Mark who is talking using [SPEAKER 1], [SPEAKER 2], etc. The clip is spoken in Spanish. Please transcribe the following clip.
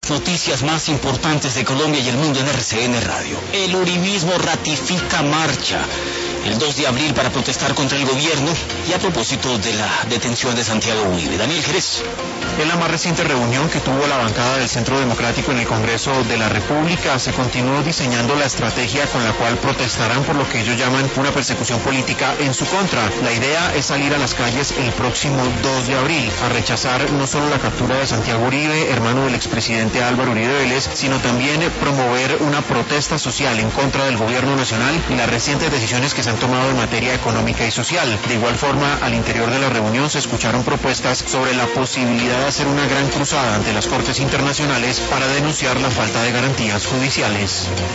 [SPEAKER 1] Noticias más importantes de Colombia y el mundo en RCN Radio. El uribismo ratifica marcha el 2 de abril para protestar contra el gobierno y a propósito de la detención de Santiago Uribe. Daniel Jerez.
[SPEAKER 2] En la más reciente reunión que tuvo la bancada del Centro Democrático en el Congreso de la República, se continuó diseñando la estrategia con la cual protestarán por lo que ellos llaman una persecución política en su contra. La idea es salir a las calles el próximo 2 de abril a rechazar no solo la captura de Santiago Uribe, hermano del expresidente Álvaro Uribe Vélez, sino también promover una protesta social en contra del gobierno nacional y las recientes decisiones que se han tomado en materia económica y social. De igual forma, al interior de la reunión se escucharon propuestas sobre la posibilidad de hacer una gran cruzada ante las Cortes Internacionales para denunciar la falta de garantías judiciales.